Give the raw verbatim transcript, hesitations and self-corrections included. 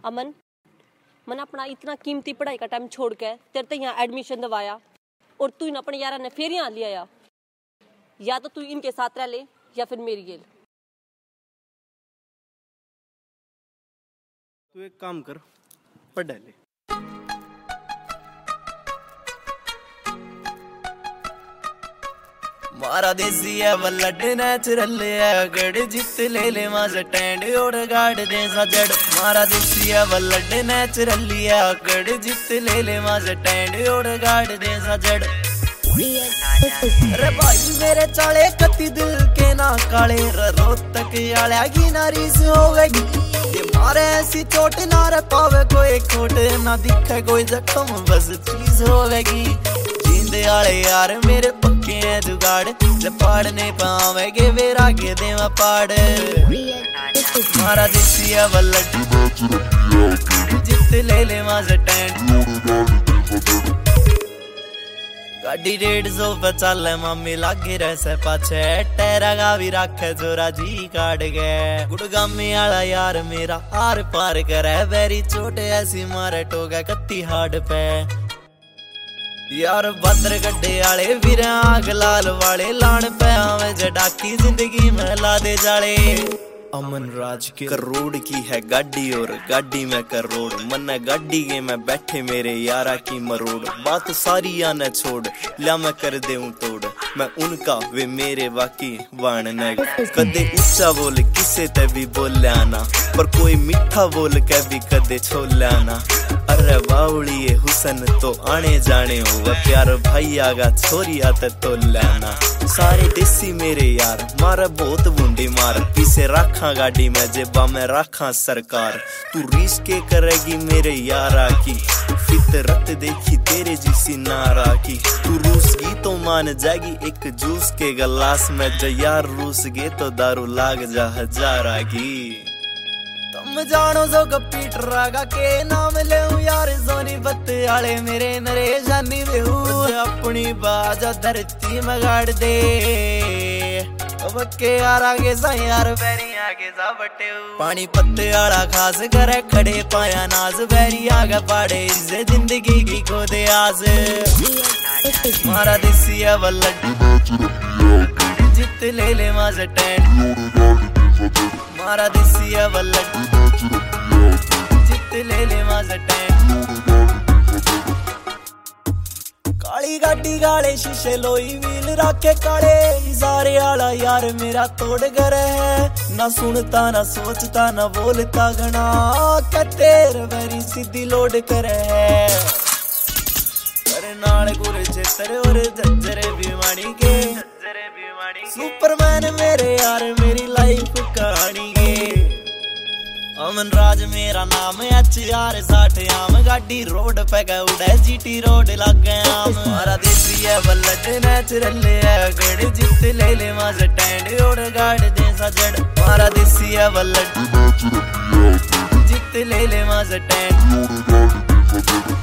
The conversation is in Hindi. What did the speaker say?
अमन, मैंने अपना इतना कीमती पढ़ाई का टाइम छोड़ के तेरे ते यहाँ एडमिशन दवाया और तू इन अपने यारा ने फिर यहाँ ले आया। या तो तू इनके साथ रह ले या फिर मेरी गेल। तू एक काम कर, पढ़ ले। मारा देसी है ब्लड नेचुरल है, गड़ जित ले ले मां स्टैंड और गाड़ दे सजड़। मारा देसी है ब्लड नेचुरल है, गड़ जित ले ले मां स्टैंड और गाड़ दे सजड़। अरे भाई मेरे चाले कत्ती दिल के ना काले, रोहतक आलिया की नारीज होवेगी। ये मारे ऐसी चोट ना रे पावे कोई खोट, ना दिखे कोई जख्म बस चीज होवेगी। जींदे आले यार मेरे पक्के हैं जुगाड़, जब पाड़ नहीं पावेंगे वे आगे देवा पाड़। मारा देसी है ब्लड जित ले ले मां स्टैंड। गाड़ी डेढ़ सौ पे चल मामी लागे रहे पाछे, टेरा का भी रखे जोरा जी काट गए। गुड़गामी आला यार मेरा आर पार करे, वेरी चोट ऐसी मारे टोगा कत्ती हार्ड पे। यार बदर गड्ढे आले फिर आग लाल वाले, लान पे आवे जडाकी जिंदगी में ला दे जाले। अमन राज के करोड़ की है गाड़ी और गाड़ी में करोड़, मन गाड़ी के में बैठे मेरे यारा की मरोड़। बात सारी आना छोड़ ला मैं कर दे तोड़, मैं उनका वे मेरे बाकी वाण न। कदे ऊंचा बोल किसे ते भी बोल आना, पर कोई मीठा बोल के भी कदे छोल आना। अरे बाउली हुसन तो आने जाने हो, प्यार भाई आगा छोरी आते तो लाना। सारे देसी मेरे यार मारा बहुत बूंदी मार, पीछे रखा गाड़ी में जेबा में रखा सरकार। तू रीस के करेगी मेरे यारा की, फितरत देखी तेरे जिसी नारा की। तू रूस गी तो मान जाएगी एक जूस के गिलास में, जो यार रूस गे तो दारू लाग जा हजारा की। तुम जानो जो पीटर रागा के नाम ले यार, सोनी बत आले मेरे नरे जानी बेहू। अपनी बाजा धरती में गाड़ दे बक्के यार आगे सा यार बैरी आगे जा बटे। पानी पत्ते आला खास करे खड़े पाया नाज, बैरी आगे पाड़े इसे जिंदगी की खो दे आज। मारा देसी है ब्लड जित ले ले मां स्टैंड। मारा देसी है ब्लड जित ले ले मां स्टैंड। काली गाड़ी गाले शीशे लोई व्हील रखे काले, सारे आला यार मेरा तोड़ घर है। ना सुनता ना सोचता ना बोलता घना, कतेर मेरी सीधी लोड करे। अरे नाल गुर छेतर और झज्जरे बीमारी के, सुपरमैन मेरे यार मेरी लाइफ कहानी के। अमन राज मेरा नाम एच आर साठ आम, गाड़ी रोड पे गए उड़े जीटी रोड लग गया। मारा देसी है ब्लड नेचुरल है, गड़ जित ले ले मां स्टैंड और गाड़ दे सजड़। मारा देसी है ब्लड जित ले ले मां स्टैंड।